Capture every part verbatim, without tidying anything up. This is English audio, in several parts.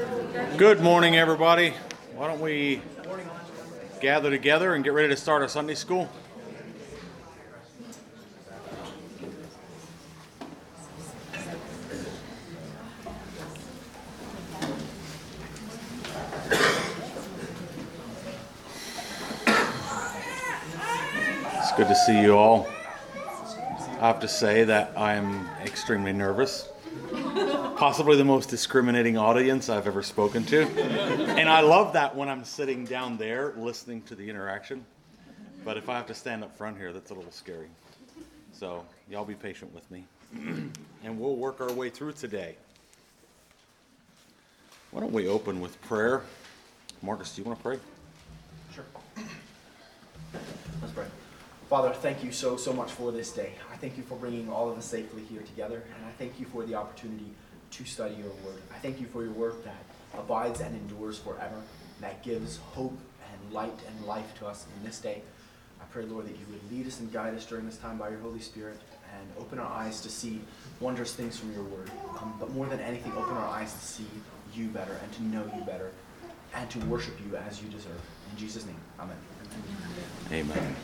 Good morning, everybody. Why don't we gather together and get ready to start our Sunday school? It's good to see you all. I have to say that I am extremely nervous. Possibly the most discriminating audience I've ever spoken to. And I love that when I'm sitting down there listening to the interaction. But if I have to stand up front here, that's a little scary. So y'all be patient with me. And we'll work our way through today. Why don't we open with prayer? Marcus, do you want to pray? Sure. Let's pray. Father, thank you so, so much for this day. I thank you for bringing all of us safely here together, and I thank you for the opportunity to study your word. I thank you for your word that abides and endures forever, that gives hope and light and life to us in this day. I pray, Lord, that you would lead us and guide us during this time by your Holy Spirit and open our eyes to see wondrous things from your word. Um, but more than anything, open our eyes to see you better and to know you better and to worship you as you deserve. In Jesus' name, amen. Amen.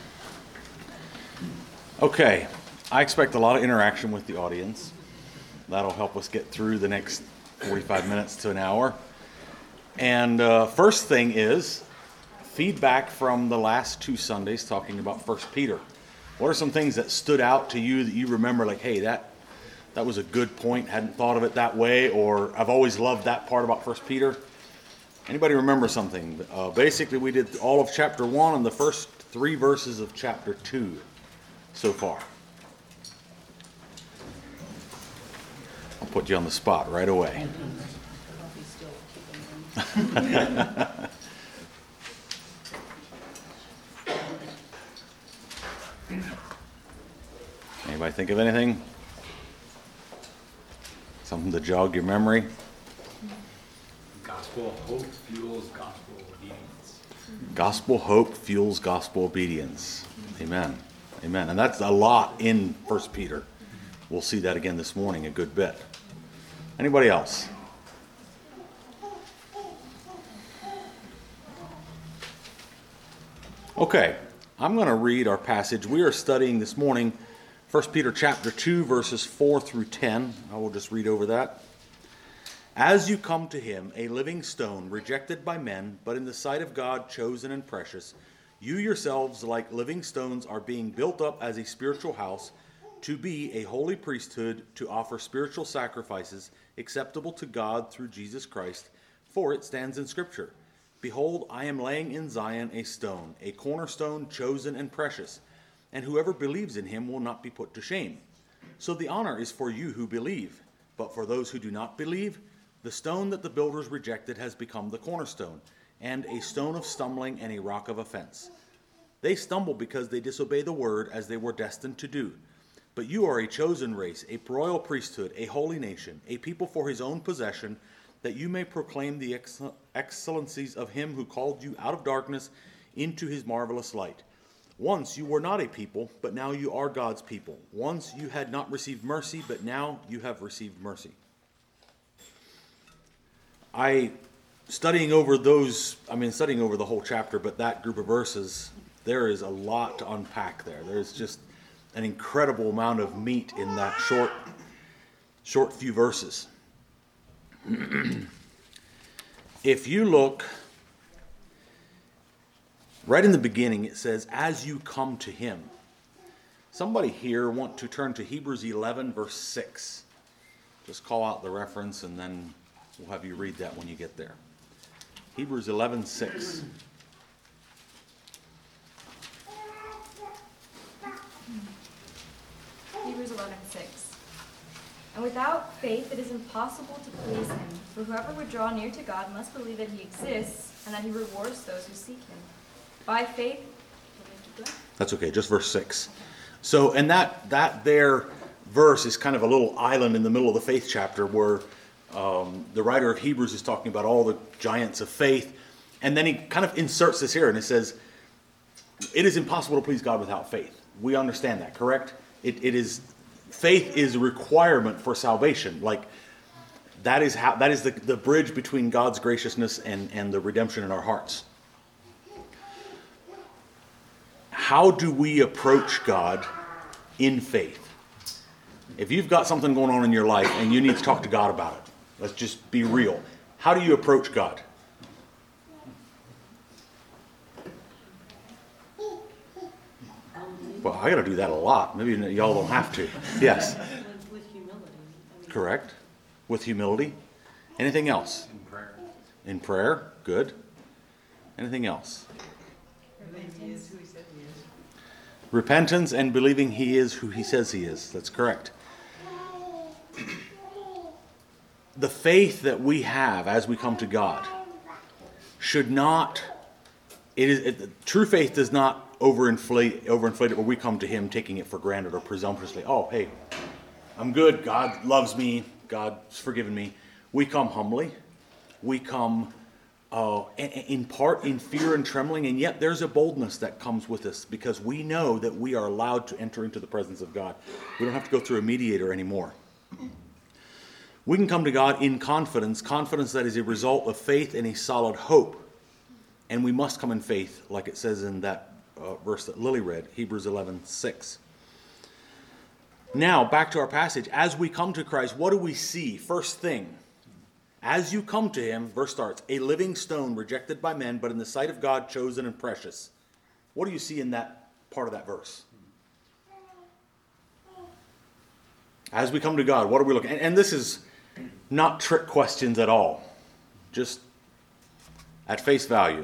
Okay, I expect a lot of interaction with the audience. That'll help us get through the next forty-five minutes to an hour. And uh, first thing is feedback from the last two Sundays talking about First Peter. What are some things that stood out to you that you remember, like, hey, that that was a good point, hadn't thought of it that way, or I've always loved that part about First Peter? Anybody remember something? Uh, basically, we did all of chapter one and the first three verses of chapter two so far. I'll put you on the spot right away. Anybody think of anything? Something to jog your memory? Gospel hope fuels gospel obedience. Gospel hope fuels gospel obedience. Amen. Amen. And that's a lot in First Peter. We'll see that again this morning a good bit. Anybody else? Okay, I'm going to read our passage. We are studying this morning First Peter chapter two, verses four through ten. I will just read over that. As you come to him, a living stone, rejected by men, but in the sight of God chosen and precious, you yourselves, like living stones, are being built up as a spiritual house, to be a holy priesthood, to offer spiritual sacrifices acceptable to God through Jesus Christ. For it stands in Scripture, behold, I am laying in Zion a stone, a cornerstone chosen and precious, and whoever believes in him will not be put to shame. So the honor is for you who believe, but for those who do not believe, the stone that the builders rejected has become the cornerstone, and a stone of stumbling and a rock of offense. They stumble because they disobey the word as they were destined to do. But you are a chosen race, a royal priesthood, a holy nation, a people for his own possession, that you may proclaim the ex- excellencies of him who called you out of darkness into his marvelous light. Once you were not a people, but now you are God's people. Once you had not received mercy, but now you have received mercy. I, studying over those, I mean, studying over the whole chapter, but that group of verses, there is a lot to unpack there. There's just an incredible amount of meat in that short, short few verses. If you look right in the beginning, it says, as you come to him. Somebody here want to turn to Hebrews eleven, verse six. Just call out the reference, and then we'll have you read that when you get there. Hebrews eleven, six. Hebrews eleven six. And without faith it is impossible to please him, for whoever would draw near to God must believe that he exists, and that he rewards those who seek him. By faith... That's okay, just verse six. So, and that, that there verse is kind of a little island in the middle of the faith chapter where um, the writer of Hebrews is talking about all the giants of faith, and then he kind of inserts this here, and it says, it is impossible to please God without faith. We understand that, correct? It, it is, faith is a requirement for salvation. Like, That is how that is the, the bridge between God's graciousness and, and the redemption in our hearts. How do we approach God in faith? If you've got something going on in your life and you need to talk to God about it, let's just be real. How do you approach God? Well, I got to do that a lot. Maybe y'all don't have to. Yes. With humility. I mean, Correct. With humility. Anything else? In prayer. In prayer. Good. Anything else? believe he is who he said he is. Repentance and believing he is who he says he is. That's correct. The faith that we have as we come to God should not, it is it, true faith does not overinflate, overinflate it where we come to him taking it for granted or presumptuously. Oh, hey, I'm good. God loves me. God's forgiven me. We come humbly. We come uh, in part in fear and trembling, and yet there's a boldness that comes with us because we know that we are allowed to enter into the presence of God. We don't have to go through a mediator anymore. We can come to God in confidence, confidence that is a result of faith and a solid hope. And we must come in faith, like it says in that uh, verse that Lily read, Hebrews eleven six. Now, back to our passage. As we come to Christ, what do we see? First thing, as you come to him, verse starts, a living stone rejected by men, but in the sight of God chosen and precious. What do you see in that part of that verse? As we come to God, what are we looking at? And, and this is not trick questions at all. Just at face value.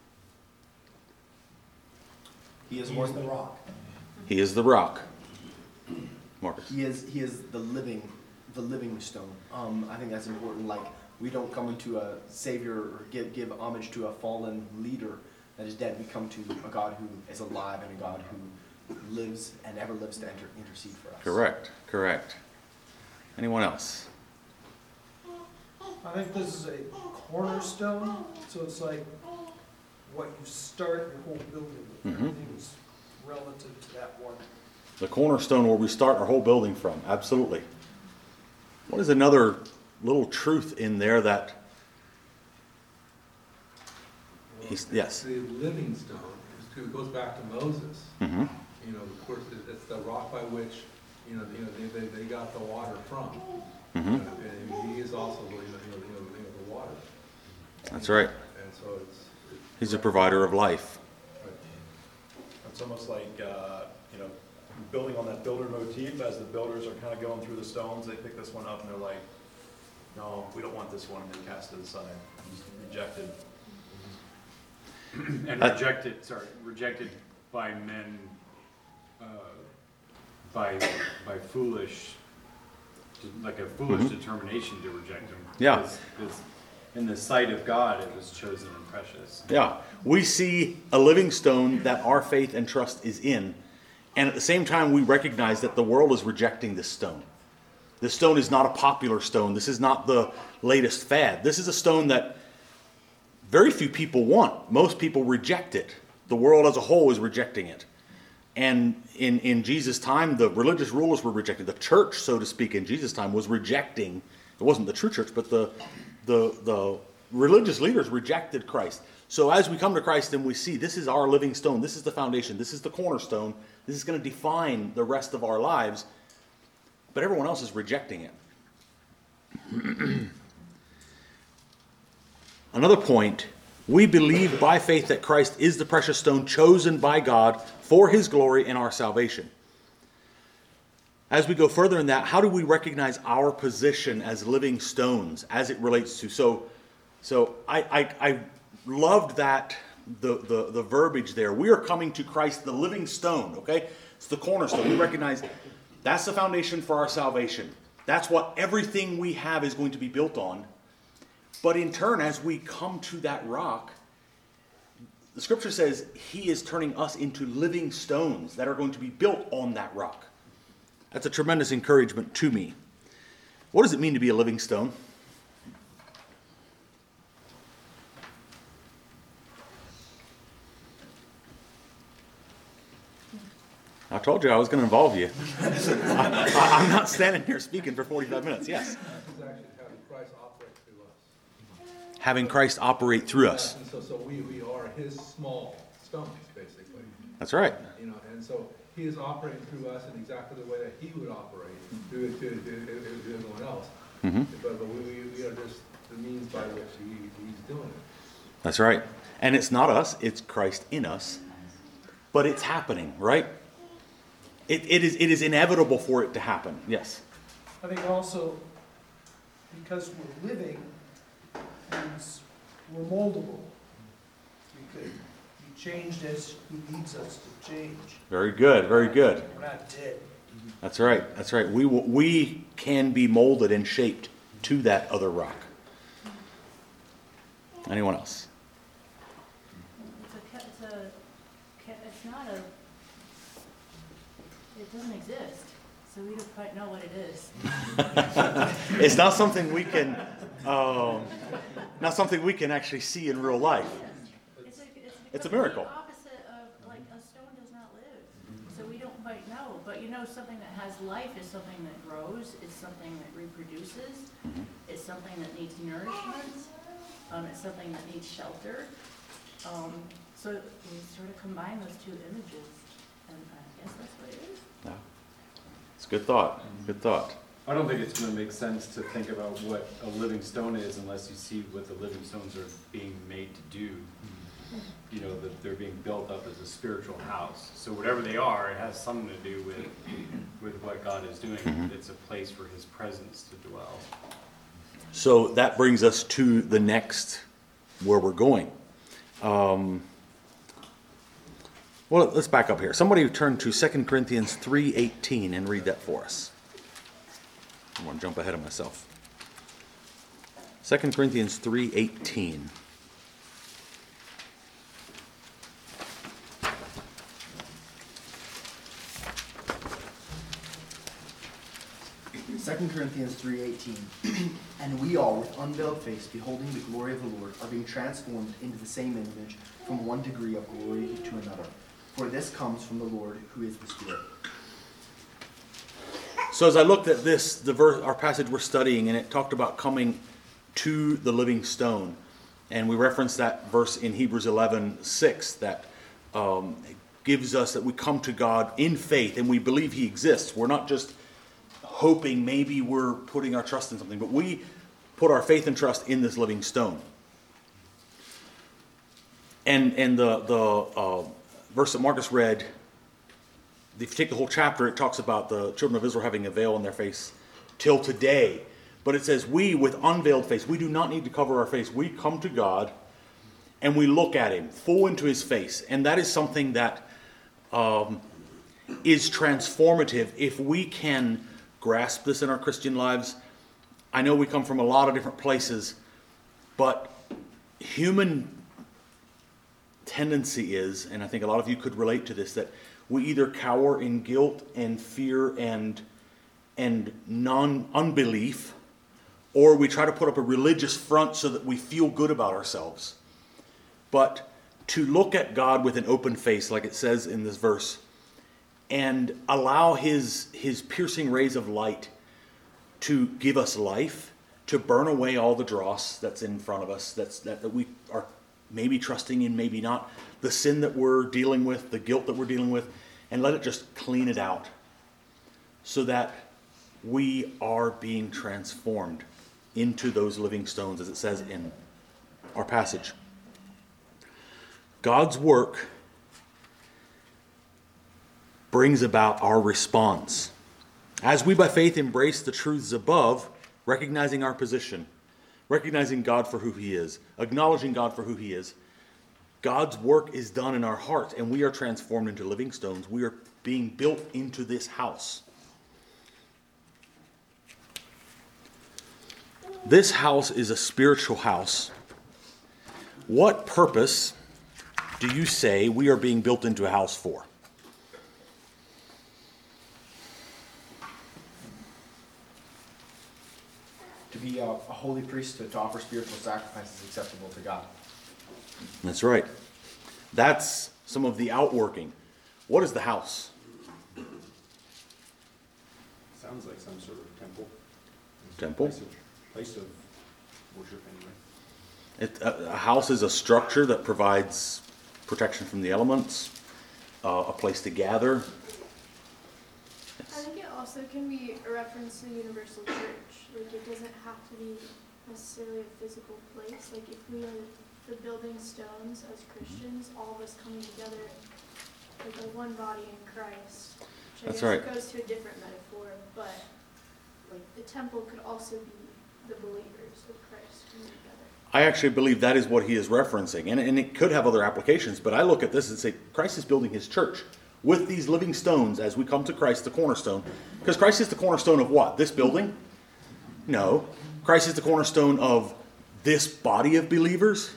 He is more than the rock. He is the rock. Marcus. He is he is the living the living stone. Um, I think that's important. Like we don't come into a savior or give give homage to a fallen leader that is dead. We come to a God who is alive and a God who lives and ever lives to enter, intercede for us. Correct. Correct. Anyone else? I think this is a cornerstone, so it's like what you start your whole building with. Mhm. Everything is relative to that one. The cornerstone where we start our whole building from. Absolutely. What is another little truth in there that he's, yes. The living stone, it goes back to Moses. Mm-hmm. You know, of course, it- it's the rock by which, you know, you know they, they, they got the water from. Mm-hmm. You know, and he is also, you know, you know, you know, you know, the water. That's right. And so it's. it's He's a provider of life. Right. It's almost like, uh, you know, building on that builder motif, as the builders are kind of going through the stones, they pick this one up and they're like, no, we don't want this one, and they cast it aside, it's rejected. And Uh, rejected, sorry, rejected by men, uh, by, by foolish, like a foolish Mhm. determination to reject him. Yeah. Because- because in the sight of God, it was chosen and precious. Yeah. We see a living stone that our faith and trust is in. And at the same time, we recognize that the world is rejecting this stone. This stone is not a popular stone. This is not the latest fad. This is a stone that very few people want. Most people reject it. The world as a whole is rejecting it. And in, in Jesus' time, the religious rulers were rejecting. The church, so to speak, in Jesus' time was rejecting. It wasn't the true church, but the, the, the religious leaders rejected Christ. So as we come to Christ and we see this is our living stone, this is the foundation, this is the cornerstone, this is going to define the rest of our lives, but everyone else is rejecting it. Another point, we believe by faith that Christ is the precious stone chosen by God for his glory and our salvation. As we go further in that, how do we recognize our position as living stones as it relates to, so so I, I, I loved that, the, the, the verbiage there. We are coming to Christ, the living stone, okay? It's the cornerstone. We recognize that's the foundation for our salvation. That's what everything we have is going to be built on. But in turn, as we come to that rock, the scripture says he is turning us into living stones that are going to be built on that rock. That's a tremendous encouragement to me. What does it mean to be a living stone? I told you I was going to involve you. I, I, I'm not standing here speaking for forty-five minutes. Yes. This is actually how Christ operate through us. Having Christ operate through us. And so, so we, we are his small stones, basically. That's right. You know, and so he is operating through us in exactly the way that he would operate through, through, through, through, through everyone else. Mm-hmm. But, but we, we, we are just the means by which he, he's doing it. That's right. And it's not us, it's Christ in us. But it's happening, right? It, it is it is inevitable for it to happen. Yes. I think also, because we're living, means we're moldable. We could be changed as he needs us to change. Very good, very good. We're not dead. That's right, that's right. We will, we can be molded and shaped to that other rock. Anyone else? It's a, ca- it's a, ca- it's not a, it doesn't exist, so we don't quite know what it is. It's not something we can, um, not something we can actually see in real life. It's a, it's It's a the miracle. opposite of, like, a stone does not live, so we don't quite know. But you know, something that has life is something that grows, it's something that reproduces, it's something that needs nourishment, um, it's something that needs shelter. Um, so we sort of combine those two images, and I guess that's what it is. No. It's a good thought, good thought. I don't think it's going to make sense to think about what a living stone is unless you see what the living stones are being made to do. You know, that they're being built up as a spiritual house. So whatever they are, it has something to do with with what God is doing. Mhm. It's a place for his presence to dwell. So that brings us to the next, where we're going. Um, well, let's back up here. Somebody turn to Second Corinthians three eighteen and read that for us. I want to jump ahead of myself. Second Corinthians three eighteen. Second Corinthians three eighteen. And we all, with unveiled face, beholding the glory of the Lord, are being transformed into the same image from one degree of glory to another. For this comes from the Lord, who is the Spirit. So as I looked at this, the verse, our passage we're studying, and it talked about coming to the living stone. And we referenced that verse in Hebrews eleven six that um, gives us that we come to God in faith and we believe he exists. We're not just hoping maybe we're putting our trust in something, but we put our faith and trust in this living stone. And and the the uh, verse that Marcus read, if you take the whole chapter, it talks about the children of Israel having a veil on their face till today. But it says we with unveiled face, we do not need to cover our face. We come to God and we look at him full into his face. And that is something that um, is transformative if we can grasp this in our Christian lives. I know we come from a lot of different places, but human tendency is, and I think a lot of you could relate to this, that we either cower in guilt and fear and and non unbelief, or we try to put up a religious front so that we feel good about ourselves. But to look at God with an open face, like it says in this verse, and allow his his piercing rays of light to give us life, to burn away all the dross that's in front of us, that's that, that we are maybe trusting in, maybe not, the sin that we're dealing with, the guilt that we're dealing with, and let it just clean it out so that we are being transformed into those living stones, as it says in our passage. God's work brings about our response. As we by faith embrace the truths above, recognizing our position, recognizing God for who he is, acknowledging God for who he is, God's work is done in our hearts and we are transformed into living stones. We are being built into this house. This house is a spiritual house. What purpose do you say we are being built into a house for? To be a, a holy priesthood, to offer spiritual sacrifices acceptable to God. That's right. That's some of the outworking. What is the house? Sounds like some sort of temple. Temple? Place of, place of worship anyway. It, a, a house is a structure that provides protection from the elements, uh, a place to gather. I think it also can be a reference to the universal church. Like, it doesn't have to be necessarily a physical place. Like, if we are the building stones as Christians, all of us coming together like a one body in Christ. Which I That's guess right. it goes to a different metaphor, but like the temple could also be the believers of Christ coming together. I actually believe that is what he is referencing. And, and it could have other applications, but I look at this and say, Christ is building his church with these living stones as we come to Christ, the cornerstone. Because Christ is the cornerstone of what? This building? No. Christ is the cornerstone of this body of believers?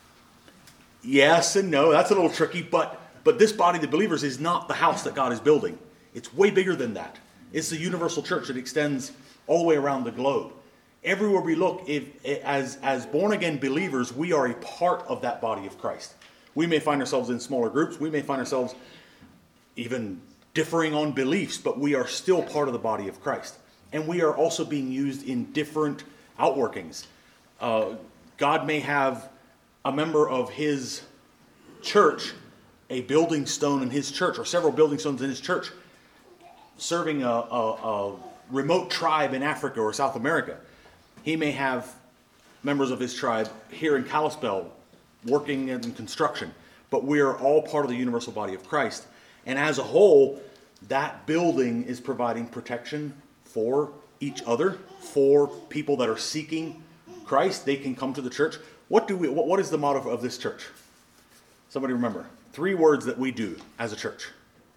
Yes and no. That's a little tricky, but, but this body of believers is not the house that God is building. It's way bigger than that. It's the universal church that extends all the way around the globe. Everywhere we look, if, as, as born-again believers, we are a part of that body of Christ. We may find ourselves in smaller groups. We may find ourselves even differing on beliefs, but we are still part of the body of Christ. And we are also being used in different outworkings. Uh, God may have a member of his church, a building stone in his church, or several building stones in his church, serving a, a, a remote tribe in Africa or South America. He may have members of his tribe here in Kalispell working in construction, but we are all part of the universal body of Christ. And as a whole, that building is providing protection for each other, for people that are seeking Christ. They can come to the church. What do we? What, what is the motto of this church? Somebody remember. Three words that we do as a church.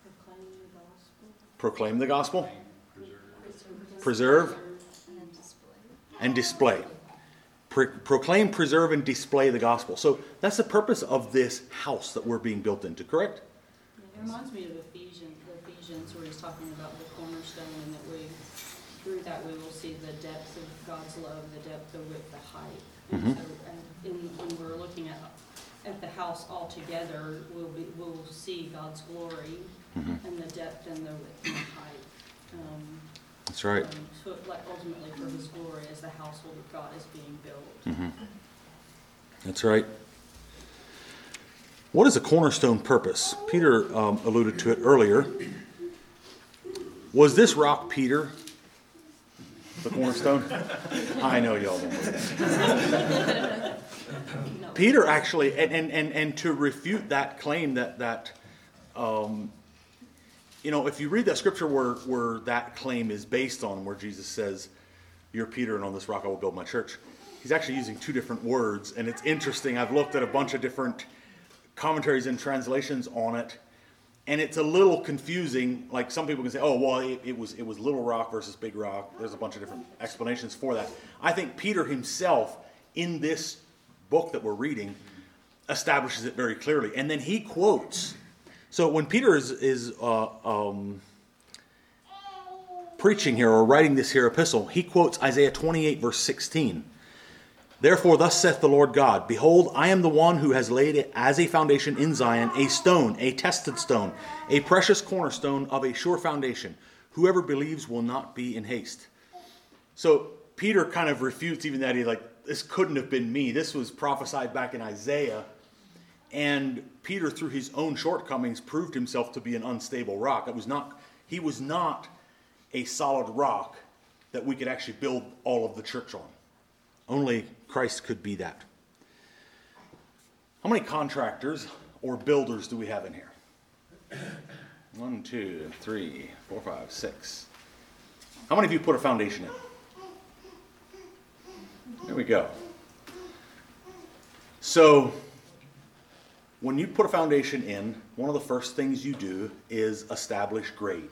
Proclaim the gospel. Proclaim the gospel. Preserve. And display. Pro- proclaim, preserve, and display the gospel. So that's the purpose of this house that we're being built into, correct? It reminds me of Ephesians, Ephesians where he's talking about the cornerstone, and that we, through that we will see the depth of God's love, the depth, the width, the height. And Mm-hmm. so, and in, when we're looking at at the house altogether, we'll be we'll see God's glory Mm-hmm. and the depth and the width and the height. Um, That's right. um, so, like ultimately for His glory, as the household of God is being built. Mm-hmm. That's right. What is a cornerstone purpose? Peter um, alluded to it earlier. Was this rock Peter, the cornerstone? I know y'all don't believe that. No. Peter actually, and, and, and, and to refute that claim that, that um, you know, if you read that scripture where, where that claim is based on, where Jesus says, "You're Peter, and on this rock I will build my church," he's actually using two different words, and it's interesting. I've looked at a bunch of different commentaries and translations on it, and it's a little confusing. Like, some people can say, "Oh, well, it, it was it was little rock versus big rock." There's a bunch of different explanations for that. I think Peter himself, in this book that we're reading, establishes it very clearly, and then he quotes. So when Peter is is uh, um, preaching here or writing this here epistle, he quotes Isaiah twenty-eight verse sixteen. "Therefore thus saith the Lord God, Behold, I am the one who has laid it as a foundation in Zion, a stone, a tested stone, a precious cornerstone of a sure foundation. Whoever believes will not be in haste." So Peter kind of refutes even that. He's like, this couldn't have been me. This was prophesied back in Isaiah. And Peter, through his own shortcomings, proved himself to be an unstable rock. It was not, he was not a solid rock that we could actually build all of the church on. Only Christ could be that. How many contractors or builders do we have in here? One, two, three, four, five, six. How many of you put a foundation in? There we go. So, when you put a foundation in, one of the first things you do is establish grade.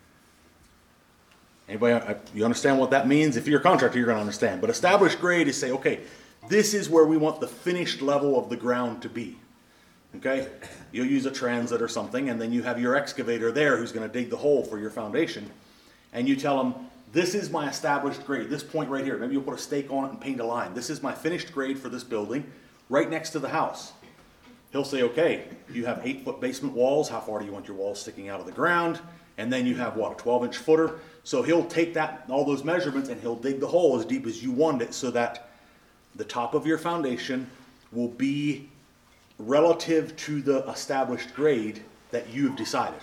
Anybody, you understand what that means? If you're a contractor, you're going to understand. But establish grade is say, okay, this is where we want the finished level of the ground to be. Okay? You'll use a transit or something, and then you have your excavator there who's going to dig the hole for your foundation. And you tell them, this is my established grade, this point right here. Maybe you'll put a stake on it and paint a line. This is my finished grade for this building, right next to the house. He'll say, okay, you have eight-foot basement walls. How far do you want your walls sticking out of the ground? And then you have, what, a twelve-inch footer? So he'll take that, all those measurements, and he'll dig the hole as deep as you want it so that the top of your foundation will be relative to the established grade that you've decided.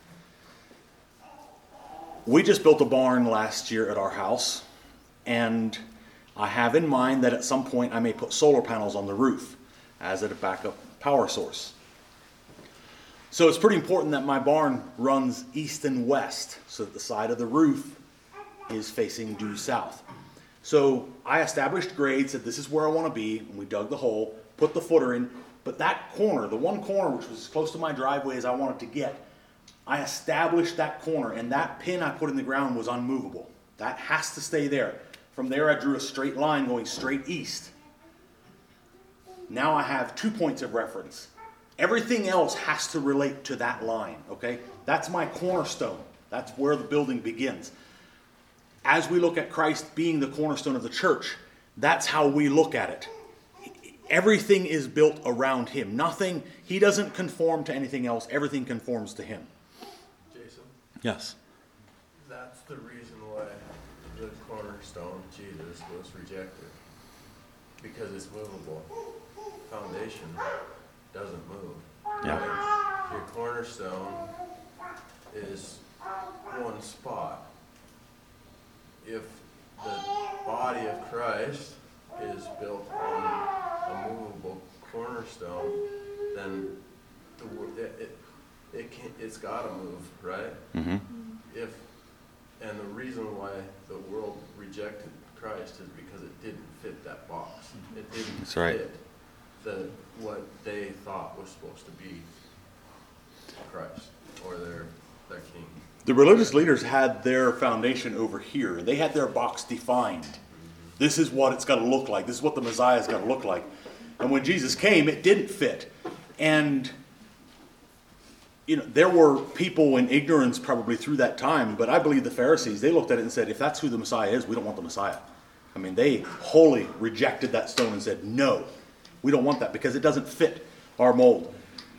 We just built a barn last year at our house, and I have in mind that at some point I may put solar panels on the roof as a backup power source. So it's pretty important that my barn runs east and west, so that the side of the roof is facing due south. So I established grades, said this is where I want to be, and we dug the hole, put the footer in, but that corner, the one corner which was as close to my driveway as I wanted to get, I established that corner, and that pin I put in the ground was unmovable. That has to stay there. From there I drew a straight line going straight east. Now I have two points of reference. Everything else has to relate to that line, okay? That's my cornerstone. That's where the building begins. As we look at Christ being the cornerstone of the church, that's how we look at it. Everything is built around him. Nothing, he doesn't conform to anything else. Everything conforms to him. Jason? Yes. That's the reason why the cornerstone, Jesus, was rejected. Because it's movable. Foundation doesn't move. Yeah. Right? Your cornerstone is one spot. If the body of Christ is built on a movable cornerstone, then the, it, it, it can, it's got to move, right? Mm-hmm. If and the reason why the world rejected Christ is because it didn't fit that box. It didn't That's right. fit the what they thought was supposed to be Christ or their their king. The religious leaders had their foundation over here. They had their box defined. This is what it's got to look like. This is what the Messiah's got to look like. And when Jesus came, it didn't fit. And you know, there were people in ignorance probably through that time, but I believe the Pharisees, they looked at it and said, if that's who the Messiah is, we don't want the Messiah. I mean, they wholly rejected that stone and said, no, we don't want that because it doesn't fit our mold.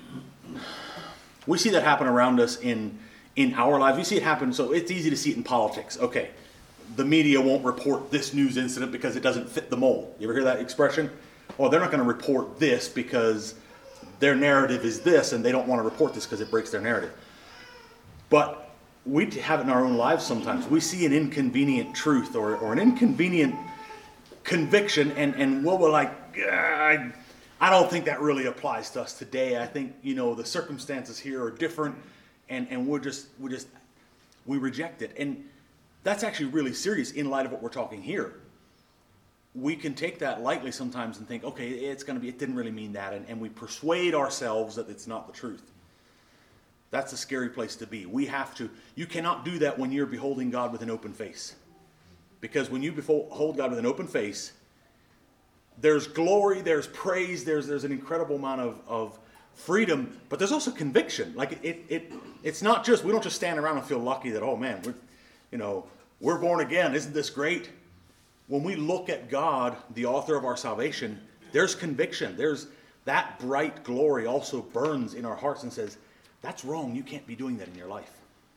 We see that happen around us in, in our lives. We see it happen, so it's easy to see it in politics. Okay, the media won't report this news incident because it doesn't fit the mold. You ever hear that expression? Well, they're not going to report this because their narrative is this, and they don't want to report this because it breaks their narrative. But we have it in our own lives sometimes. We see an inconvenient truth or, or an inconvenient conviction, and, and we'll be like, I, I don't think that really applies to us today. I think, you know, the circumstances here are different, and, and we're just, we just, we reject it. And that's actually really serious in light of what we're talking here. We can take that lightly sometimes and think, okay, it's going to be, it didn't really mean that. And, and we persuade ourselves that it's not the truth. That's a scary place to be. We have to, you cannot do that when you're beholding God with an open face. Because when you behold God with an open face, there's glory, there's praise, there's there's an incredible amount of, of freedom, but there's also conviction. Like it, it, it's not just, we don't just stand around and feel lucky that, oh man, we're, you know, we're born again. Isn't this great? When we look at God, the author of our salvation, there's conviction. There's that bright glory also burns in our hearts and says, that's wrong. You can't be doing that in your life.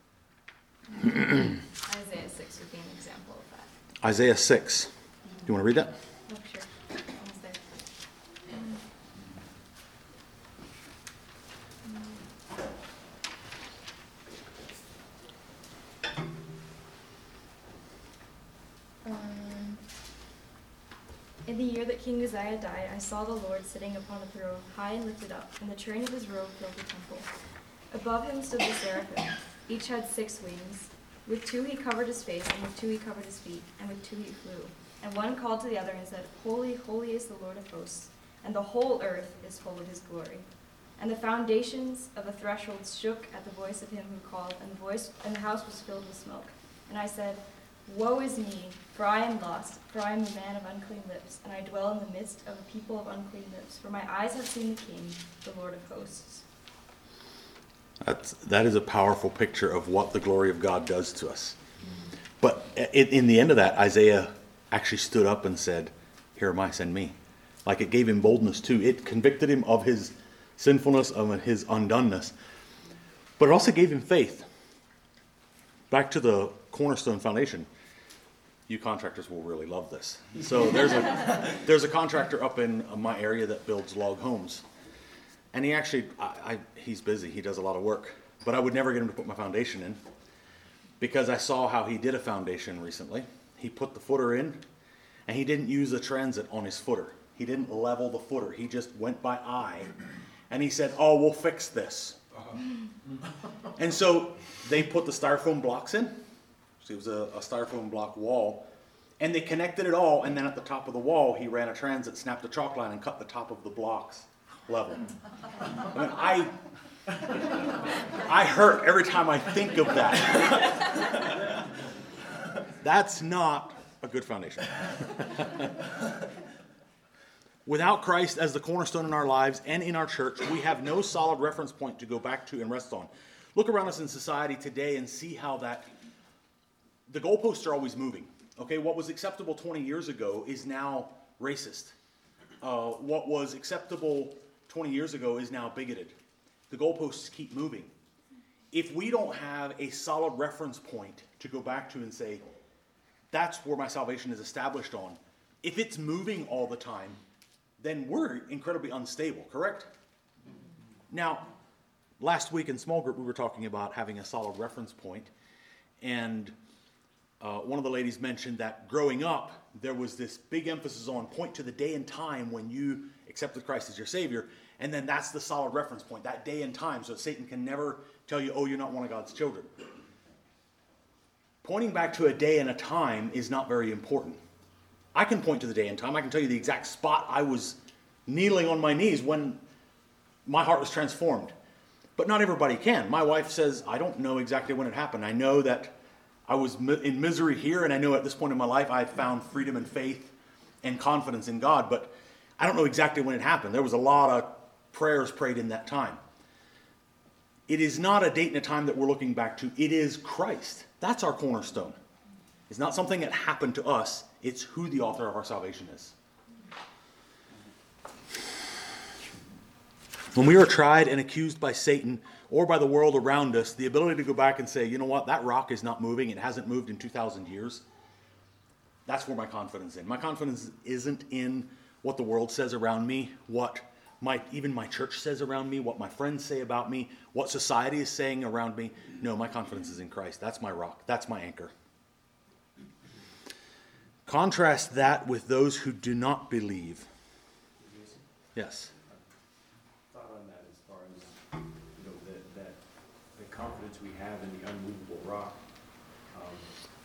Isaiah six would be an example of that. Isaiah six. Do you want to read that? Oh, sure. Almost there. Um, in the year that King Uzziah died, I saw the Lord sitting upon a throne, high and lifted up, and the train of his robe filled the temple. Above him stood the seraphim. Each had six wings. With two he covered his face, and with two he covered his feet, and with two he flew. And one called to the other and said, Holy, holy is the Lord of hosts, and the whole earth is full of his glory. And the foundations of the thresholds shook at the voice of him who called, and the voice and the house was filled with smoke. And I said, Woe is me, for I am lost, for I am a man of unclean lips, and I dwell in the midst of a people of unclean lips, for my eyes have seen the King, the Lord of hosts. That's, that is a powerful picture of what the glory of God does to us. But in, in the end of that, Isaiah actually stood up and said, here am I, send me. Like it gave him boldness too. It convicted him of his sinfulness, of his undoneness. But it also gave him faith. Back to the cornerstone foundation. you contractors will really love this. So there's a there's a contractor up in my area that builds log homes, and he actually I, I he's busy. He does a lot of work, but I would never get him to put my foundation in because I saw how he did a foundation recently. He put the footer in, and he didn't use a transit on his footer. He didn't level the footer. He just went by eye, and he said, "Oh, we'll fix this." Uh-huh. And so they put the styrofoam blocks in. So it was a, a styrofoam block wall, and they connected it all, and then at the top of the wall, he ran a transit, snapped a chalk line, and cut the top of the blocks level. I mean, I, I hurt every time I think of that. That's not a good foundation. Without Christ as the cornerstone in our lives and in our church, we have no solid reference point to go back to and rest on. Look around us in society today and see how that the goalposts are always moving. Okay, what was acceptable twenty years ago is now racist. Uh, what was acceptable twenty years ago is now bigoted. The goalposts keep moving. If we don't have a solid reference point to go back to and say, that's where my salvation is established on, if it's moving all the time, then we're incredibly unstable, correct? Now, last week in small group, we were talking about having a solid reference point, and Uh, one of the ladies mentioned that growing up, there was this big emphasis on point to the day and time when you accepted Christ as your Savior, and then that's the solid reference point, that day and time, so Satan can never tell you, oh, you're not one of God's children. Pointing back to a day and a time is not very important. I can point to the day and time. I can tell you the exact spot I was kneeling on my knees when my heart was transformed. But not everybody can. My wife says, I don't know exactly when it happened. I know that I was in misery here, and I know at this point in my life I had found freedom and faith and confidence in God, but I don't know exactly when it happened. There was a lot of prayers prayed in that time. It is not a date and a time that we're looking back to. It is Christ. That's our cornerstone. It's not something that happened to us. It's who the author of our salvation is. When we are tried and accused by Satan or by the world around us, the ability to go back and say, you know what, that rock is not moving. It hasn't moved in two thousand years. That's where my confidence is in. My confidence isn't in what the world says around me, what my even my church says around me, what my friends say about me, what society is saying around me. No, my confidence is in Christ. That's my rock. That's my anchor. Contrast that with those who do not believe. Yes. Confidence we have in the unmovable rock um,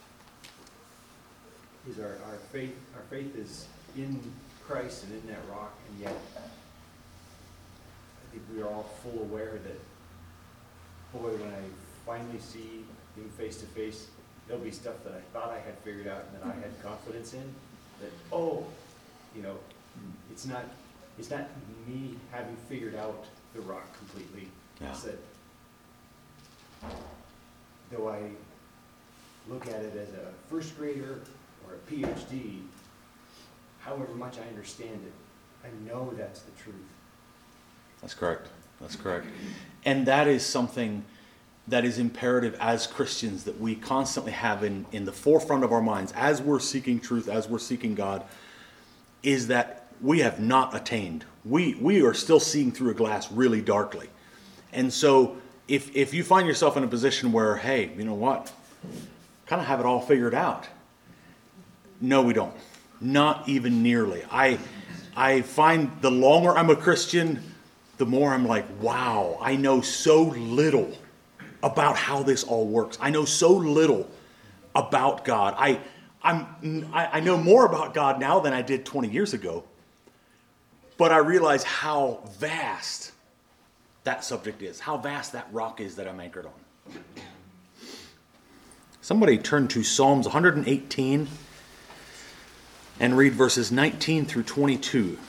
is our, our faith. Our faith is in Christ and in that rock, and yet I think we are all full aware that, boy, when I finally see him face to face, there'll be stuff that I thought I had figured out and that I had confidence in. That oh, you know, it's not it's not me having figured out the rock completely. Yeah. It's that. Though I look at it as a first grader or a P H D, however much I understand it, I know that's the truth. That's correct. That's correct. And that is something that is imperative as Christians that we constantly have in, in the forefront of our minds as we're seeking truth, as we're seeking God, is that we have not attained. We, we are still seeing through a glass really darkly. And so If if you find yourself in a position where, hey, you know what, kind of have it all figured out. No, we don't. Not even nearly. I I find the longer I'm a Christian, the more I'm like, wow, I know so little about how this all works. I know so little about God. I I'm I, I know more about God now than I did twenty years ago. But I realize how vast that subject is, how vast that rock is that I'm anchored on. Somebody turn to Psalms one eighteen and read verses nineteen through twenty-two.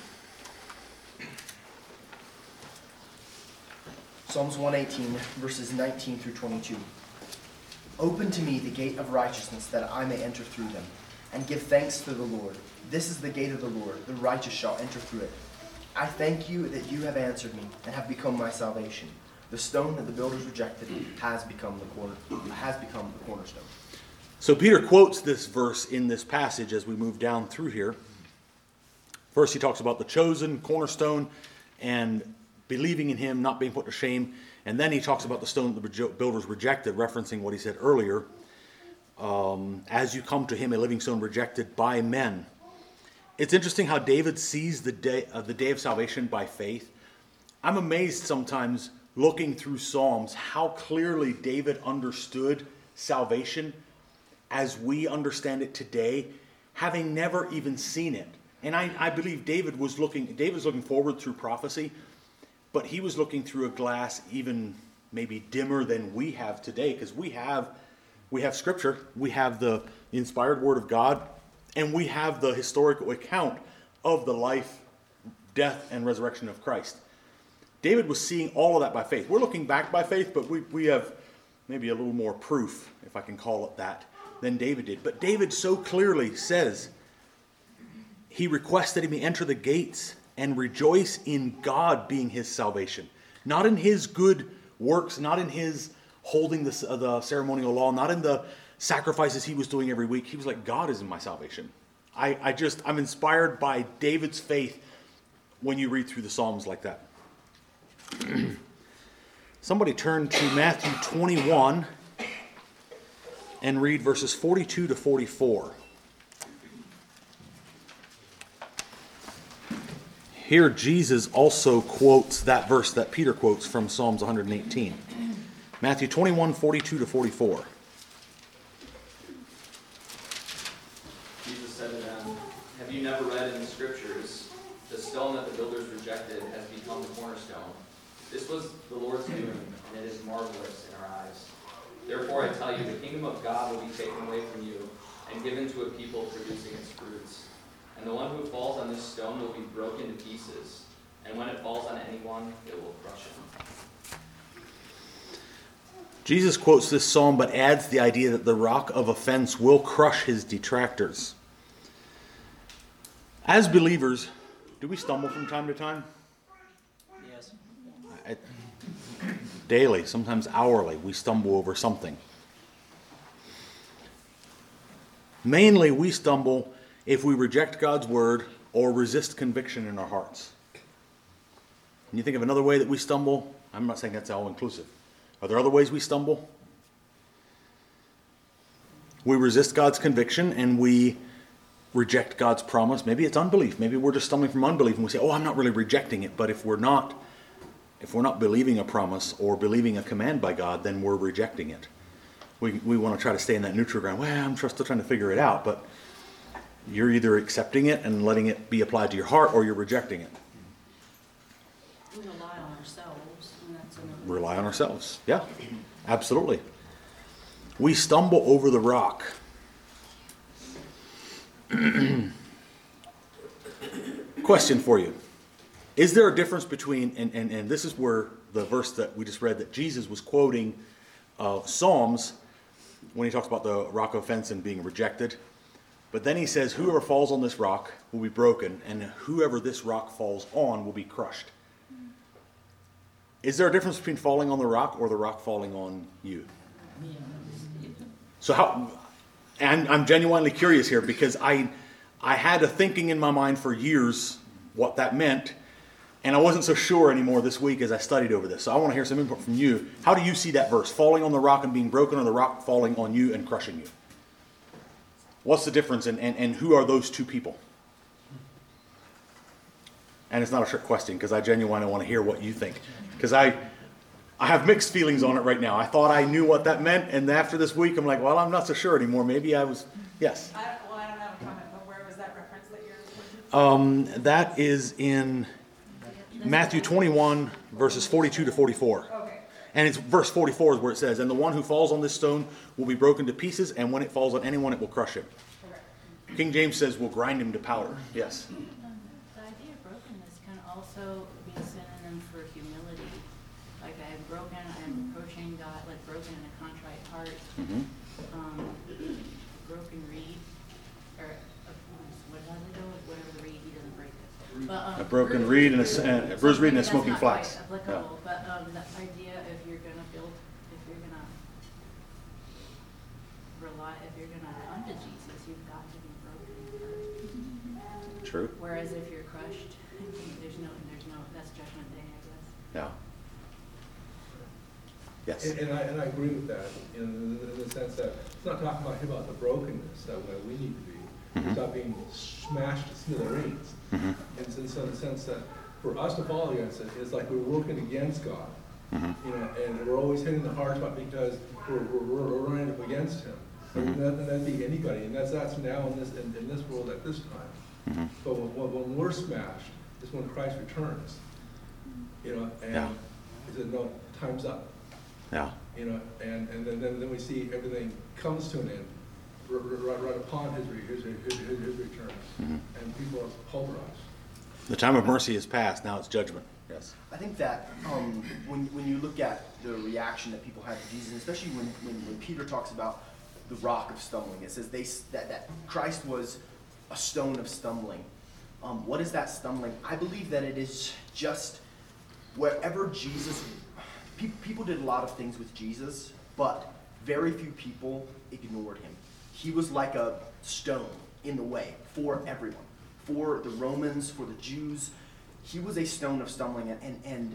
Psalms one eighteen, verses nineteen through twenty-two. Open to me the gate of righteousness, that I may enter through them, and give thanks to the Lord. This is the gate of the Lord, the righteous shall enter through it. I thank you that you have answered me and have become my salvation. The stone that the builders rejected has become the corner, has become the cornerstone. So Peter quotes this verse in this passage as we move down through here. First, he talks about the chosen cornerstone and believing in him, not being put to shame. And then he talks about the stone that the builders rejected, referencing what he said earlier. Um, as you come to him, a living stone rejected by men. It's interesting how David sees the day, uh, the day of salvation by faith. I'm amazed sometimes looking through Psalms how clearly David understood salvation as we understand it today, having never even seen it. And I, I believe David was looking, David was looking forward through prophecy, but he was looking through a glass even maybe dimmer than we have today, because we have, we have Scripture, we have the inspired Word of God, and we have the historical account of the life, death, and resurrection of Christ. David was seeing all of that by faith. We're looking back by faith, but we, we have maybe a little more proof, if I can call it that, than David did. But David so clearly says, he requests that he may enter the gates and rejoice in God being his salvation. Not in his good works, not in his holding the, uh, the ceremonial law, not in the sacrifices he was doing every week. He was like, God is in my salvation. I, I just, I'm inspired by David's faith when you read through the Psalms like that. Somebody turn to Matthew twenty-one and read verses forty-two to forty-four. Here Jesus also quotes that verse that Peter quotes from Psalms one hundred eighteen. Matthew twenty-one, forty-two to forty-four. Jesus said to them, "Have you never read in the Scriptures, the stone that the builders rejected has become the cornerstone? This was the Lord's doing, and it is marvelous in our eyes. Therefore I tell you, the kingdom of God will be taken away from you and given to a people producing its fruits. And the one who falls on this stone will be broken to pieces, and when it falls on anyone, it will crush him." Jesus quotes this psalm but adds the idea that the rock of offense will crush his detractors. As believers, do we stumble from time to time? Yes. I, daily, sometimes hourly, we stumble over something. Mainly, we stumble if we reject God's word or resist conviction in our hearts. When you think of another way that we stumble, I'm not saying that's all-inclusive. Are there other ways we stumble? We resist God's conviction and we reject God's promise. Maybe it's unbelief. Maybe we're just stumbling from unbelief and we say, oh, I'm not really rejecting it. But if we're not, if we're not believing a promise or believing a command by God, then we're rejecting it. We, we want to try to stay in that neutral ground. Well, I'm still trying to figure it out. But you're either accepting it and letting it be applied to your heart, or you're rejecting it. We rely on ourselves, and that's another. Rely on ourselves. Yeah, absolutely. We stumble over the rock. Question for you. Is there a difference between, and, and, and this is where the verse that we just read that Jesus was quoting uh, Psalms when he talks about the rock of offense and being rejected. But then he says, whoever falls on this rock will be broken, and whoever this rock falls on will be crushed. Is there a difference between falling on the rock or the rock falling on you? So how, and I'm genuinely curious here because I, I had a thinking in my mind for years what that meant, and I wasn't so sure anymore this week as I studied over this. So I want to hear some input from you. How do you see that verse? Falling on the rock and being broken, or the rock falling on you and crushing you? What's the difference, and, and, and who are those two people? And it's not a trick question because I genuinely want to hear what you think. Because I, I have mixed feelings on it right now. I thought I knew what that meant, and after this week, I'm like, well, I'm not so sure anymore. Maybe I was, yes. I, well, I don't have a comment, but where was that reference that you're looking for? Um, that is in Matthew twenty-one, verses forty-two to forty-four. Okay. And it's verse forty-four is where it says, and the one who falls on this stone will be broken to pieces, and when it falls on anyone, it will crush him. Okay. King James says, will grind him to powder. Yes. Um, the idea of brokenness can also be a synonym for humility. Like I am broken, I am approaching God, like broken in a contrite heart. Mm-hmm. Um, broken reed, or uh, what does it go with? Whatever the reed, he doesn't break it. But, um, A broken reed and a, uh, a bruised reed and a that's smoking not flax. quite applicable, but um, the idea if you're gonna build, if you're gonna rely lot, if you're gonna come to Jesus, you've got to be broken first. True. Whereas if you're crushed, there's no, there's no, that's judgment day, I guess. Yeah. Yes. And, and I, and I agree with that, in, in the sense that it's not talking about, about the brokenness that way we need to be. Mm-hmm. It's not being smashed to smithereens. Mm-hmm. And so, so in the sense that for us to follow against it, it's like we're working against God. Mm-hmm. You know, and we're always hitting the hard spot because we're, we're, we're running up against Him. And that, that'd be anybody, and that's that's now in this in, in this world at this time. Mm-hmm. But when, when we're smashed, is when Christ returns. You know, and Yeah. He said, "No, time's up." Yeah. You know, and, and then, then then we see everything comes to an end, right, right, right upon His re, his, his, his, his return, Mm-hmm. and people are pulverized. The time of mercy is past. Now it's judgment. Yes. I think that um, when, when you look at the reaction that people had to Jesus, especially when, when, when Peter talks about the rock of stumbling, it says they, that, that Christ was a stone of stumbling. Um, what is that stumbling? I believe that it is just wherever Jesus, pe- people did a lot of things with Jesus, but very few people ignored him. He was like a stone in the way for everyone, for the Romans, for the Jews. He was a stone of stumbling, and, and, and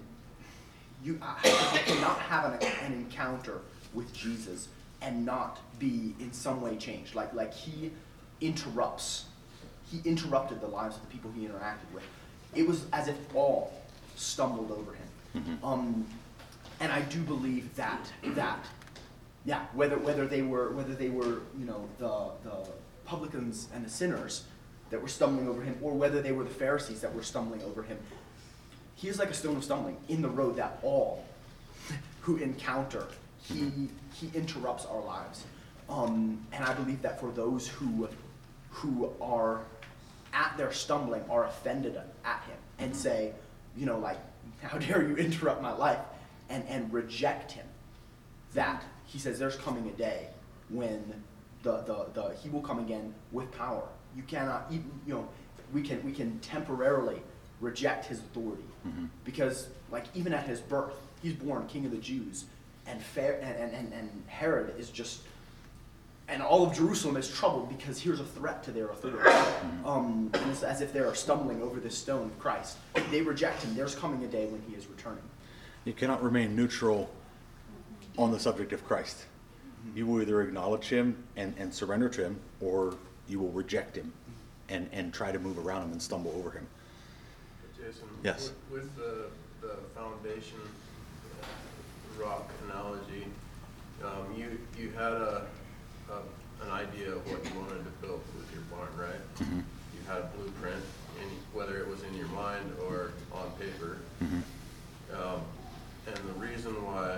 you, I, I cannot have an, an encounter with Jesus and not be in some way changed. Like, like he interrupts, he interrupted the lives of the people he interacted with. It was as if all stumbled over him. Mm-hmm. Um, and I do believe that, that, yeah, whether, whether they were, whether they were, you know, the, the publicans and the sinners that were stumbling over him, or whether they were the Pharisees that were stumbling over him, he is like a stone of stumbling in the road that all who encounter, he he interrupts our lives. Um, and I believe that for those who who are at their stumbling, are offended at him and say, you know, like, how dare you interrupt my life, and, and reject him, that he says there's coming a day when the, the, the he will come again with power. You cannot, even, you know, we can we can temporarily reject his authority, Mm-hmm. because, like, even at his birth, he's born King of the Jews, and Fair, and, and, and Herod is just, and all of Jerusalem is troubled because here's a threat to their authority. Um, and it's as if they are stumbling over this stone of Christ. They reject him. There's coming a day when he is returning. You cannot remain neutral on the subject of Christ. You will either acknowledge him and, and surrender to him, or you will reject him and, and try to move around him and stumble over him. Jason, Yes. with, with the, the foundation rock analogy, um, you you had a, a an idea of what you wanted to build with your barn, right? Mm-hmm. You had a blueprint, in, whether it was in your mind or on paper. Mm-hmm. Um, and the reason why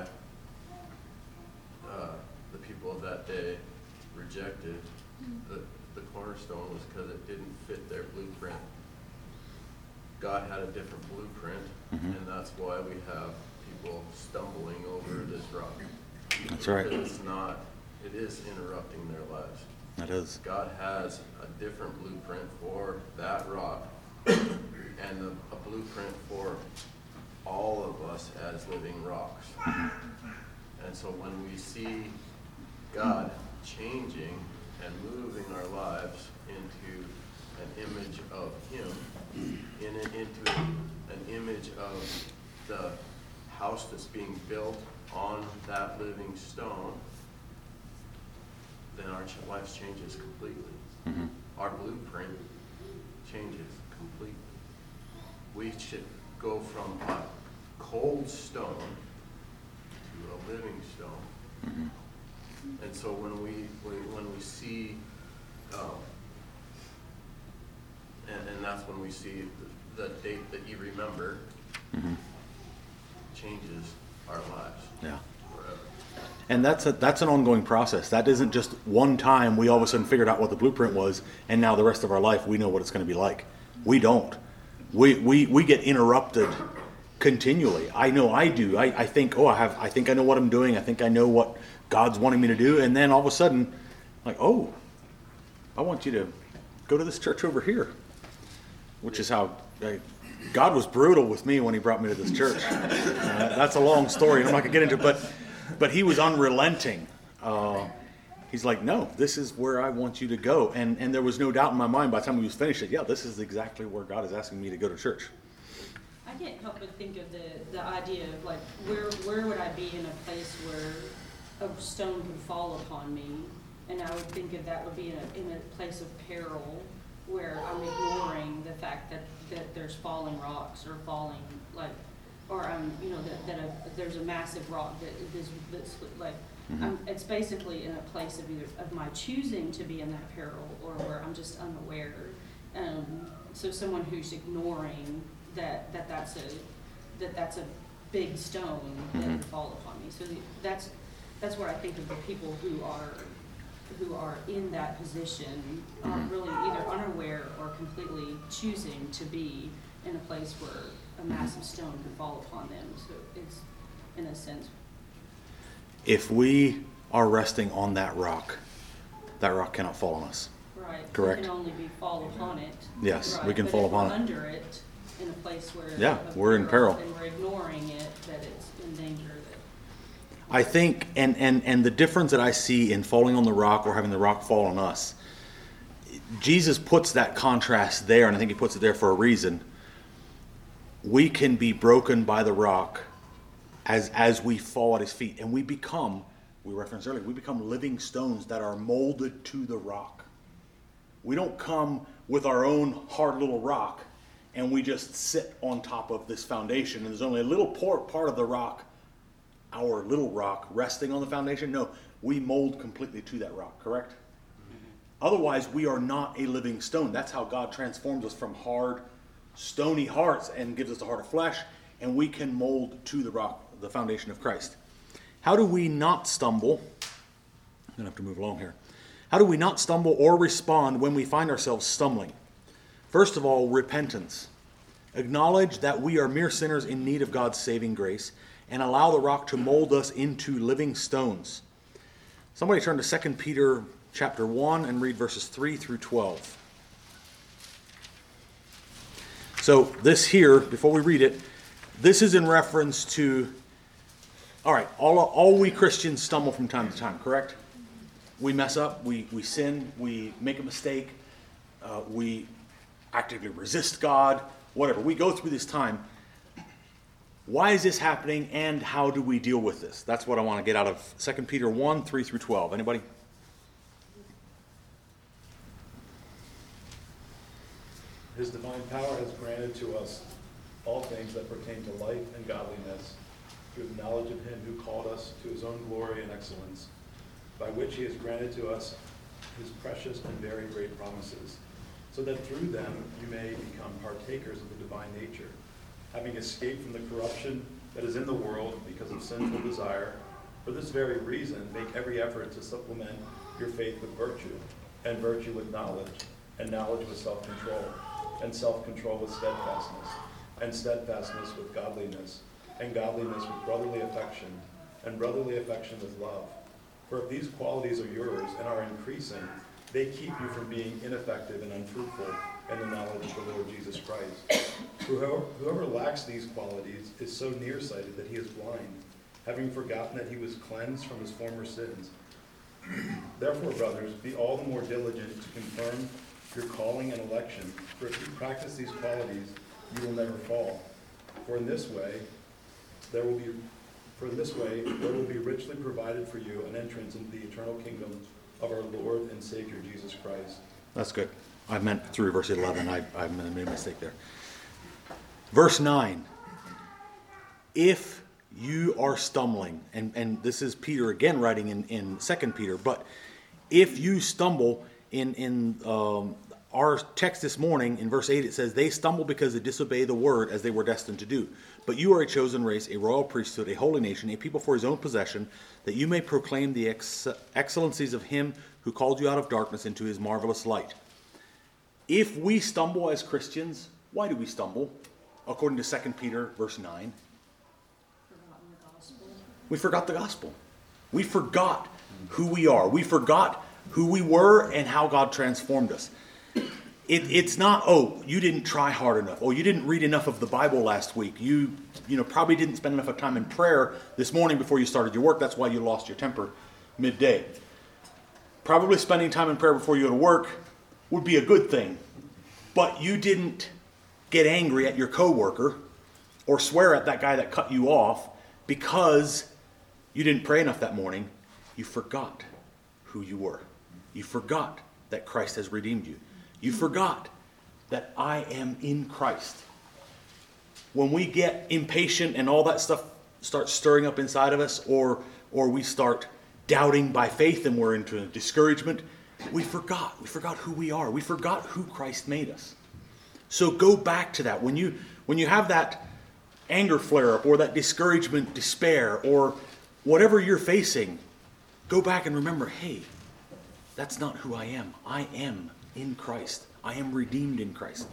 uh, the people of that day rejected the, the cornerstone was because it didn't fit their blueprint. God had a different blueprint, Mm-hmm. and that's why we have people stumbling over this rock. That's right. Because it's not, it is interrupting their lives. That is. God has a different blueprint for that rock, and a, a blueprint for all of us as living rocks. And so when we see God changing and moving our lives into an image of Him, in it, into an image of the house that's being built on that living stone, then our ch- lives changes completely. Mm-hmm. Our blueprint changes completely. We should go from a cold stone to a living stone. Mm-hmm. And so when we when, when we see, um, and, and that's when we see the, the date that you remember Mm-hmm. changes our lives Yeah. forever. And that's a, that's an ongoing process. That isn't just one time we all of a sudden figured out what the blueprint was, and now the rest of our life we know what it's going to be like. We don't. We we we get interrupted continually. I know I do. I, I think, oh, I have. I think I know what I'm doing. I think I know what God's wanting me to do, and then all of a sudden, like, oh, I want you to go to this church over here, which is how. I, God was brutal with me when he brought me to this church. Uh, that's a long story. I'm not going to get into it, but, but he was unrelenting. Uh, he He's like, no, this is where I want you to go. And and there was no doubt in my mind by the time he was finished that, yeah, this is exactly where God is asking me to go to church. I can't help but think of the, the idea of like, where where would I be in a place where a stone could fall upon me? And I would think of that would be in a, in a place of peril where I'm ignoring the fact that, that there's falling rocks or falling, like, or I'm, you know, that, that a, there's a massive rock that is, that's like, Mm-hmm. I'm, it's basically in a place of either of my choosing to be in that peril or where I'm just unaware. Um, so someone who's ignoring that, that that's a, that that's a big stone that Mm-hmm. would fall upon me. So the, that's, that's where I think of the people who are, who are in that position are Mhm. really either unaware or completely choosing to be in a place where a massive stone could fall upon them. So it's, in a sense, If we are resting on that rock, that rock cannot fall on us. right. Correct. We can only be fall upon it. Yes, we Right, can but fall if we're upon it. under it in a place where Yeah, of we're in peril. and we're ignoring it, that it's in danger. That I think, and, and, and the difference that I see in falling on the rock or having the rock fall on us, Jesus puts that contrast there, and I think he puts it there for a reason. We can be broken by the rock as as we fall at his feet, and we become, we referenced earlier, we become living stones that are molded to the rock. We don't come with our own hard little rock and we just sit on top of this foundation, and there's only a little part part of the rock, our little rock, resting on the foundation. No, we mold completely to that rock, correct? Otherwise, we are not a living stone. That's how God transforms us from hard, stony hearts and gives us a heart of flesh, and we can mold to the rock, the foundation of Christ. How do we not stumble? I'm going to have to move along here. How do we not stumble or respond when we find ourselves stumbling? First of all, repentance. Acknowledge that we are mere sinners in need of God's saving grace, and allow the rock to mold us into living stones. Somebody turn to Second Peter chapter one and read verses three through twelve. So this here, before we read it, this is in reference to, all right, all, all we Christians stumble from time to time, correct? We mess up, we, we sin, we make a mistake, uh, we actively resist God, whatever. We go through this time. Why is this happening, and how do we deal with this? That's what I want to get out of Second Peter one, three through twelve. Anybody? His divine power has granted to us all things that pertain to life and godliness, through the knowledge of him who called us to his own glory and excellence, by which he has granted to us his precious and very great promises, so that through them you may become partakers of the divine nature, having escaped from the corruption that is in the world because of sinful desire. For this very reason, make every effort to supplement your faith with virtue, and virtue with knowledge, and knowledge with self-control, and self-control with steadfastness, and steadfastness with godliness, and godliness with brotherly affection, and brotherly affection with love. For if these qualities are yours and are increasing, they keep you from being ineffective and unfruitful in the knowledge of the Lord Jesus Christ. Whoever, whoever lacks these qualities is so nearsighted that he is blind, having forgotten that he was cleansed from his former sins. Therefore, brothers, be all the more diligent to confirm your calling and election, for if you practice these qualities, you will never fall. For in this way, there will be, for in this way, there will be richly provided for you an entrance into the eternal kingdom of our Lord and Savior Jesus Christ. That's good. I meant through verse eleven. I, I made a mistake there. Verse nine. If you are stumbling, and, and this is Peter again writing in, in Second Peter, but if you stumble in, in um, our text this morning, in verse eight, it says, they stumble because they disobey the word as they were destined to do. But you are a chosen race, a royal priesthood, a holy nation, a people for his own possession, that you may proclaim the ex- excellencies of him who called you out of darkness into his marvelous light. If we stumble as Christians, why do we stumble? According to Second Peter verse nine. forgotten the gospel. We forgot the gospel. We forgot who we are. We forgot who we were and how God transformed us. It, it's not, oh, you didn't try hard enough. Oh, you didn't read enough of the Bible last week. You, you know, probably didn't spend enough time in prayer this morning before you started your work. That's why you lost your temper midday. probably spending time in prayer before you go to work would be a good thing. But you didn't get angry at your coworker or swear at that guy that cut you off because you didn't pray enough that morning. You forgot who you were. You forgot that Christ has redeemed you. You forgot that I am in Christ. When we get impatient and all that stuff starts stirring up inside of us, or or we start doubting by faith and we're into discouragement, we forgot. We forgot who we are. We forgot who Christ made us. So go back to that. When you when you have that anger flare-up or that discouragement, despair, or whatever you're facing, go back and remember, hey, that's not who I am. I am in Christ. I am redeemed in Christ.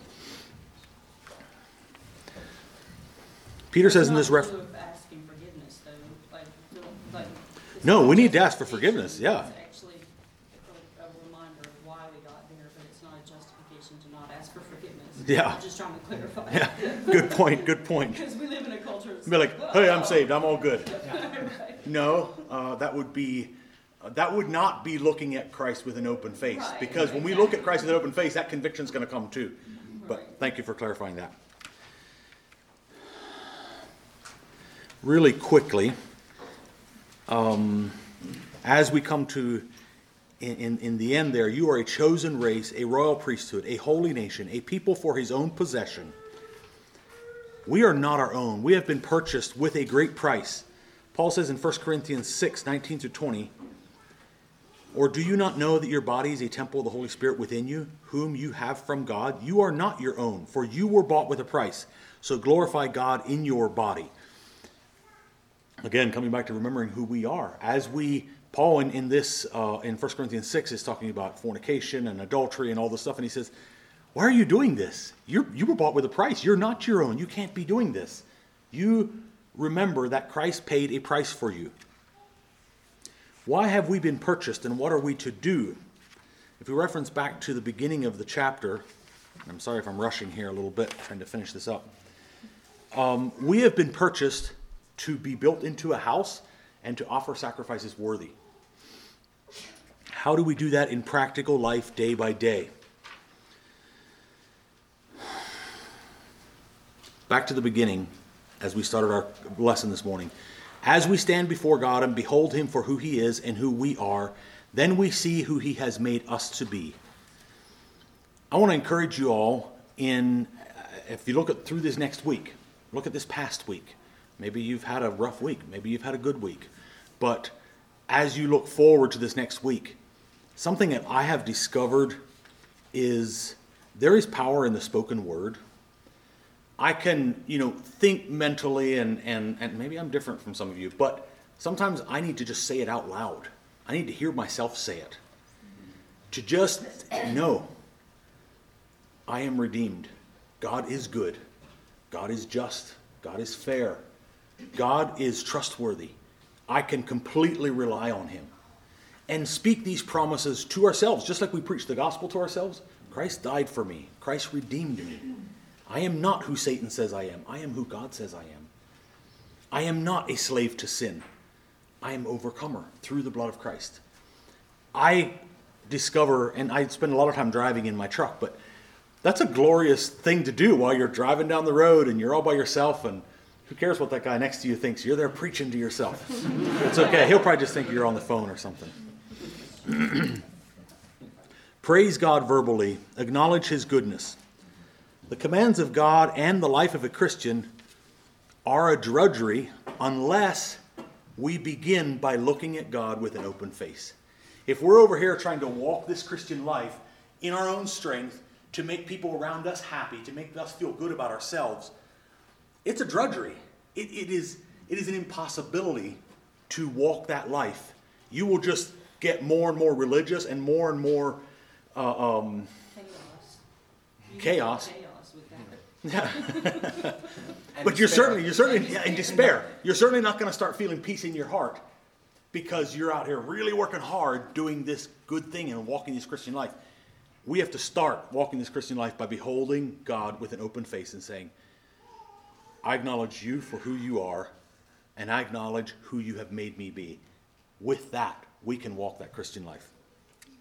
Peter says in this reference... asking forgiveness, though. Like, like, no, we need to ask for forgiveness, yeah. It's actually a, a reminder of why we got there, but it's not a justification to not ask for forgiveness. Yeah. I'm just trying to clarify. Yeah, good point, good point. Because we live in a culture that's Be like, hey, I'm saved, I'm all good. Right. No, uh, that would be... Uh, that would not be looking at Christ with an open face. Right, because when we look at Christ with an open face, that conviction's going to come too. But Right. thank you for clarifying that. Really quickly, um, as we come to, in, in, in the end there, you are a chosen race, a royal priesthood, a holy nation, a people for his own possession. We are not our own. We have been purchased with a great price. Paul says in First Corinthians six, nineteen to twenty, or do you not know that your body is a temple of the Holy Spirit within you, whom you have from God? You are not your own, for you were bought with a price. So glorify God in your body. Again, coming back to remembering who we are. As we, Paul in, in this, uh, in First Corinthians six is talking about fornication and adultery and all this stuff. And he says, why are you doing this? You're, you were bought with a price. You're not your own. You can't be doing this. You remember that Christ paid a price for you. Why have we been purchased and what are we to do? If we reference back to the beginning of the chapter, and I'm sorry if I'm rushing here a little bit, trying to finish this up. Um, we have been purchased to be built into a house and to offer sacrifices worthy. How do we do that in practical life day by day? Back to the beginning, as we started our lesson this morning. As we stand before God and behold him for who he is and who we are, then we see who he has made us to be. I want to encourage you all in, if you look at through this next week, look at this past week. Maybe you've had a rough week. Maybe you've had a good week. But as you look forward to this next week, something that I have discovered is there is power in the spoken word. I can, you know, think mentally, and, and, and maybe I'm different from some of you, but sometimes I need to just say it out loud. I need to hear myself say it. To just know, I am redeemed. God is good. God is just. God is fair. God is trustworthy. I can completely rely on him. And speak these promises to ourselves, just like we preach the gospel to ourselves. Christ died for me. Christ redeemed me. I am not who Satan says I am. I am who God says I am. I am not a slave to sin. I am overcomer through the blood of Christ. I discover, and I spend a lot of time driving in my truck, but that's a glorious thing to do while you're driving down the road and you're all by yourself, and who cares what that guy next to you thinks? You're there preaching to yourself. It's okay. He'll probably just think you're on the phone or something. Praise God verbally. Acknowledge his goodness. The commands of God and the life of a Christian are a drudgery unless we begin by looking at God with an open face. If we're over here trying to walk this Christian life in our own strength to make people around us happy, to make us feel good about ourselves, it's a drudgery. It, it is, it is an impossibility to walk that life. You will just get more and more religious and more and more uh, um, chaos. chaos. Yeah. But you're certainly, you're certainly yeah, in despair. You're certainly not going to start feeling peace in your heart because you're out here really working hard doing this good thing and walking this Christian life. We have to start walking this Christian life by beholding God with an open face and saying, I acknowledge you for who you are, and I acknowledge who you have made me be. With that, we can walk that Christian life.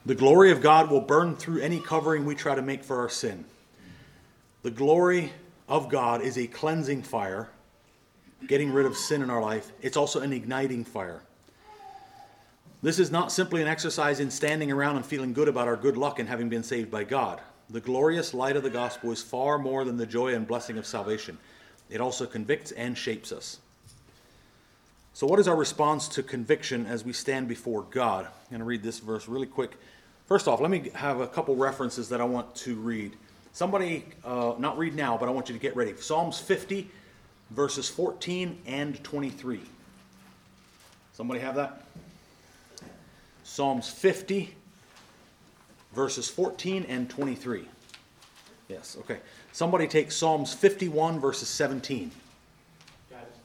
The glory of God will burn through any covering we try to make for our sin. The glory of God is a cleansing fire, getting rid of sin in our life. It's also an igniting fire. This is not simply an exercise in standing around and feeling good about our good luck in having been saved by God. The glorious light of the gospel is far more than the joy and blessing of salvation. It also convicts and shapes us. So what is our response to conviction as we stand before God? I'm going to read this verse really quick. First off, let me have a couple references that I want to read. Somebody, uh, not read now, but I want you to get ready. Psalms fifty, verses fourteen and twenty-three. Somebody have that? Psalms fifty, verses fourteen and twenty-three. Yes, okay. Somebody take Psalms fifty-one, verses seventeen. Got it.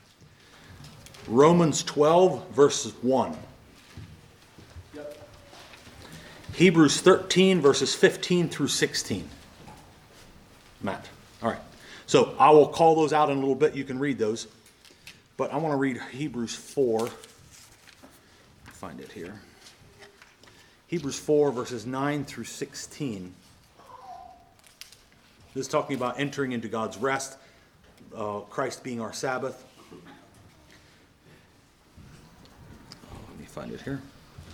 Romans twelve, verses one. Yep. Hebrews thirteen, verses fifteen through sixteen. Matt. All right. So I will call those out in a little bit. You can read those. But I want to read Hebrews four. Find it here. Hebrews four, verses nine through sixteen. This is talking about entering into God's rest, uh, Christ being our Sabbath. Oh, let me find it here.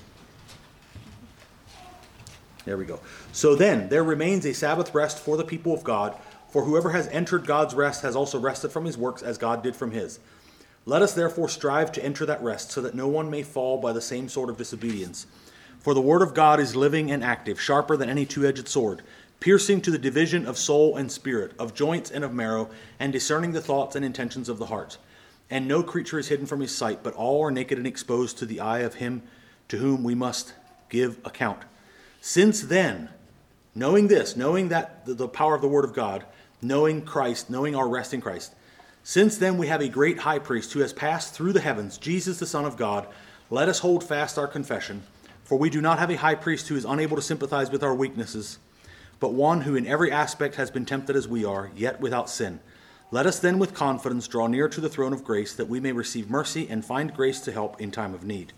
There we go. So then, there remains a Sabbath rest for the people of God, for whoever has entered God's rest has also rested from his works as God did from his. Let us therefore strive to enter that rest, so that no one may fall by the same sort of disobedience. For the word of God is living and active, sharper than any two-edged sword, piercing to the division of soul and spirit, of joints and of marrow, and discerning the thoughts and intentions of the heart. And no creature is hidden from his sight, but all are naked and exposed to the eye of him to whom we must give account. Since then, knowing this, knowing that the, the power of the word of God, knowing Christ, knowing our rest in Christ, since then we have a great high priest who has passed through the heavens, Jesus the Son of God. Let us hold fast our confession, for we do not have a high priest who is unable to sympathize with our weaknesses, but one who in every aspect has been tempted as we are, yet without sin. Let us then with confidence draw near to the throne of grace, that we may receive mercy and find grace to help in time of need.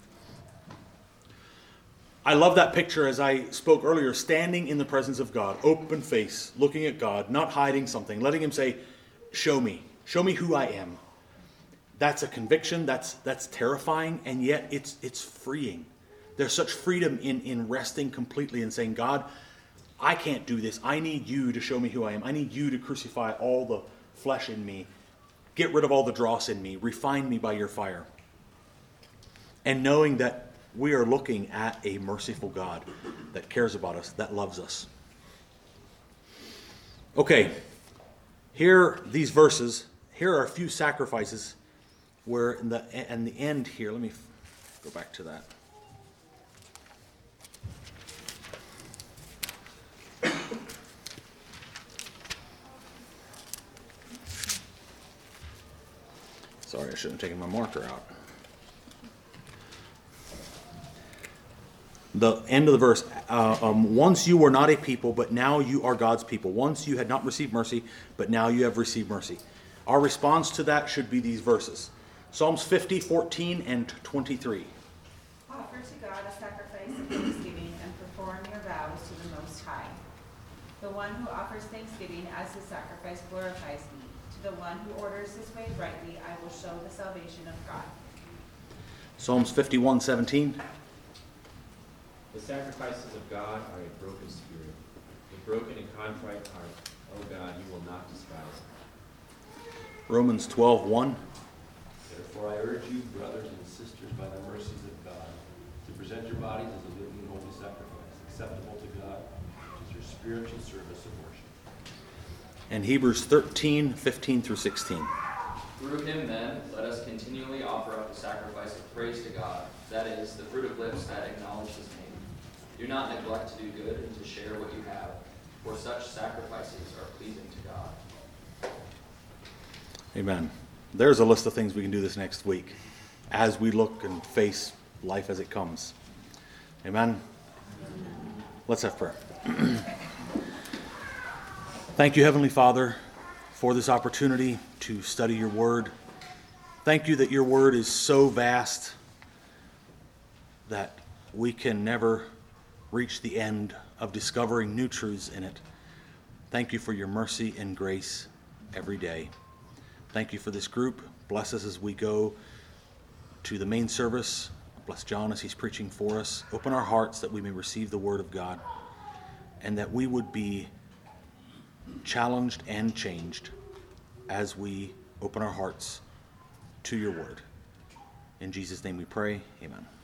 I love that picture, as I spoke earlier, standing in the presence of God, open face, looking at God, not hiding something, letting him say, show me, show me who I am. That's a conviction, that's that's terrifying, and yet it's it's freeing. There's such freedom in, in resting completely and saying, God, I can't do this. I need you to show me who I am. I need you to crucify all the flesh in me. Get rid of all the dross in me. Refine me by your fire. And knowing that we are looking at a merciful God that cares about us, that loves us. Okay, here, these verses, here are a few sacrifices where in the, in the end here, let me go back to that. Sorry, I shouldn't have taken my marker out. The end of the verse, uh, um, once you were not a people, but now you are God's people. Once you had not received mercy, but now you have received mercy. Our response to that should be these verses. Psalms fifty, fourteen, and twenty-three. Offer to God a sacrifice of thanksgiving and perform your vows to the Most High. The one who offers thanksgiving as his sacrifice glorifies me. To the one who orders his way rightly, I will show the salvation of God. Psalms fifty-one, seventeen. The sacrifices of God are a broken spirit, a broken and contrite heart. O God, you will not despise. Romans twelve, one. Therefore I urge you, brothers and sisters, by the mercies of God, to present your bodies as a living and holy sacrifice, acceptable to God, which is your spiritual service of worship. And Hebrews thirteen, fifteen through sixteen. Through him, then, let us continually offer up the sacrifice of praise to God, that is, the fruit of lips that acknowledge his name. Do not neglect to do good and to share what you have, for such sacrifices are pleasing to God. Amen. There's a list of things we can do this next week as we look and face life as it comes. Amen. Let's have prayer. Thank you, Heavenly Father, for this opportunity to study your word. Thank you that your word is so vast that we can never reached the end of discovering new truths in it. Thank you for your mercy and grace every day. Thank you for this group. Bless us as we go to the main service. Bless John as he's preaching for us. Open our hearts that we may receive the word of God, and that we would be challenged and changed as we open our hearts to your word. In Jesus' name we pray. Amen.